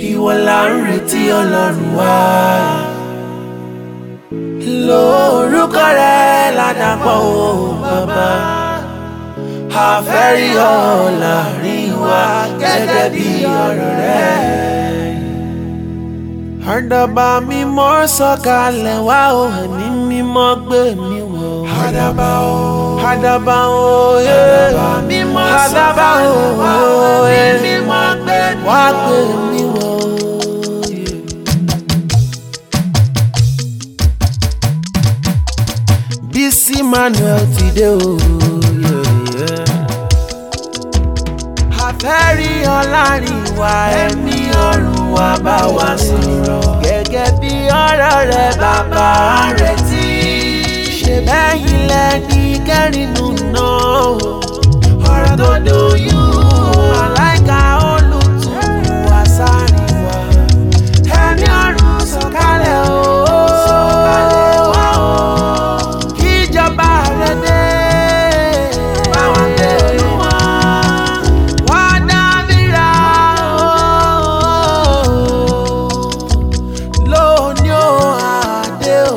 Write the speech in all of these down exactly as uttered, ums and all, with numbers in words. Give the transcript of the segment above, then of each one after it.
ìwọ là ń retí Ọlọ́run wa. Lórúkọ rẹ̀ ládàpọ̀ o bàbá, a fẹ́ rí ọ láàrin wa gẹ́gẹ́ bí ọ̀rọ̀ rẹ̀. Àdàbà mímọ́ sọ̀kalẹ̀ wá o, ẹ̀mí mímọ́ gbé mi wọ̀. Àdàbà o, àdàbà o, àdàbà mímọ́ sọ̀kalẹ̀ wá o, ẹ̀mí mímọ́ gbé mi wọ̀. Wá gbé mi wọ̀. Bísí Manuel ti dé o. A fẹ́ rí ọ láàrin wa, ẹ̀mí ọ̀run wa bá wa sọ̀rọ̀ gẹ́gẹ́ bí ọ̀rọ̀ rẹ̀ bàbá rẹ̀ tí. Ṣé bẹ́yìn lẹ́ni kẹ́rìnù náà ọ̀rọ̀ tó dóyún àláìka olùtùnú wa sáàrin wa. Ẹ̀mí ọ̀run sọ̀kalẹ̀ o, sọ̀kalẹ̀ wá o, kíjọba rẹ̀ dé. Báwa dé olúwa, wá dábìrà o, lónìí ó àdé o.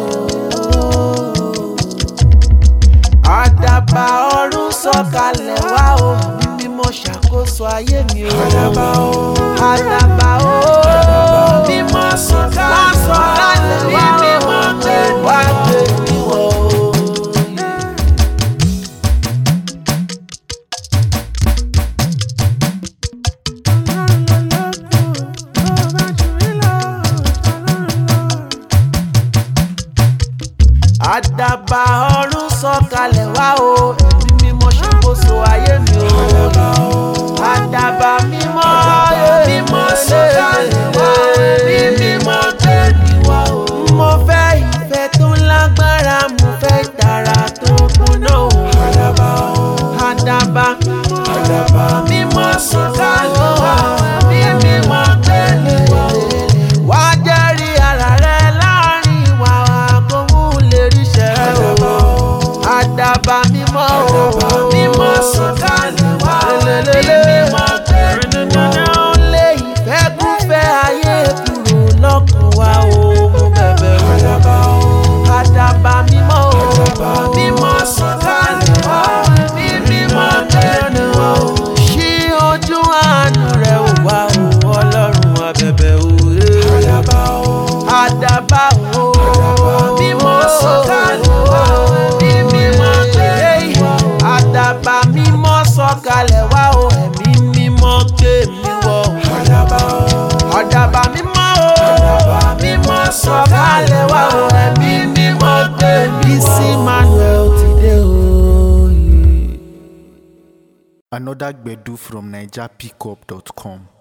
Àdàbà ọ̀run sọ̀kalẹ̀ wá o, mímọ́ ṣàkóso ayé mi o. Àdàbà o, àdàbà o, mímọ́ sọ̀kalẹ̀ wá o, mímọ́ gbé wá gbé mi wọ̀ o. Àdàbà ọ̀run sọ̀kalẹ̀ wá o, ẹ̀mí mímọ́ ṣàkóso ayé mi o. Àdàbà mímọ́ mímọ́ sọ̀kalẹ̀ wá o, ẹ̀mí mímọ́ gbé mi wá o. Mo fẹ́ ìfẹ́ tó lágbára, mo fẹ́ ìtara tó kúnná o. Àdàbà o, àdàbà àdàbà mímọ́ sọ̀kalẹ̀ wá o, ẹ̀mí mímọ́ gbé mi wá o. Wá jẹ́rìí ara rẹ láàrin wa, kó mú lè ríṣẹ́ o. Àdàbà mímọ́ o, mímọ́ sọ̀kalẹ̀ wá o, ẹ̀mí mímọ́ gbé mi wá o. Lé ìfẹ́kúfẹ́ ayé kúrò lọ́kàn wa o, mo bẹ̀bẹ̀ o. Àdàbà o, àdàbà mímọ́ o, mímọ́ sọ̀kalẹ̀ wá o, ẹ̀mí mímọ́ gbé mi wá o. Ṣí ojú àánú rẹ̀ wá o, Ọlọ́run wa bẹ̀bẹ̀ o. Àdàbà o, àdàbà o, mímọ́ sọ̀kalẹ̀ wá o, ẹ̀mí mímọ́ gbé mi wá o. Àdàbà mímọ́ sọ̀kalẹ̀ wá o, ẹ̀mí mímọ́ gbé mi wọ̀. Àdàbà o, àdàbà mímọ́ o, mímọ́ sọ̀kalẹ̀ wá o, ẹ̀mí mímọ́ gbé mi wọ̀. Bísí Manuel ti dé o. Another Gbedu from naija pickup dot com.